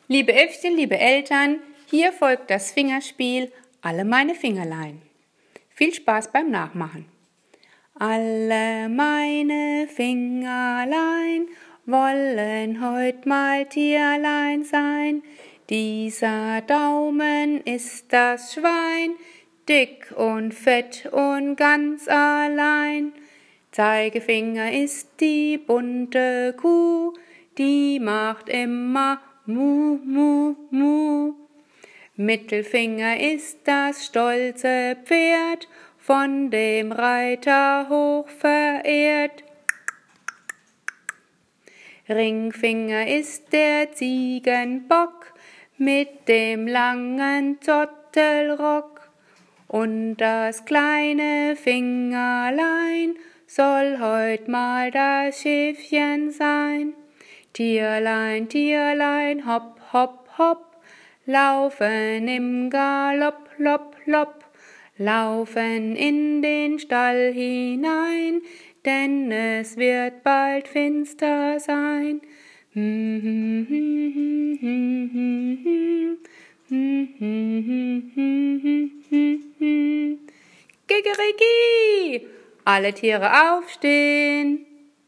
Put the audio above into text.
Liebe Äffchen, liebe Eltern, hier folgt das Fingerspiel Alle meine Fingerlein. Viel Spaß beim Nachmachen. Alle meine Fingerlein wollen heut mal Tierlein sein. Dieser Daumen ist das Schwein, dick und fett und ganz allein. Zeigefinger ist die bunte Kuh, die macht immer Mu, Mu, Mu. Mittelfinger ist das stolze Pferd, von dem Reiter hoch verehrt. Ringfinger ist der Ziegenbock mit dem langen Zottelrock. Und das kleine Fingerlein soll heut mal das Schäfchen sein. Tierlein, Tierlein, hopp, hopp, hopp, laufen im Galopp, lopp, lopp, laufen in den Stall hinein, denn es wird bald finster sein. Kikeriki! Alle Tiere aufstehen!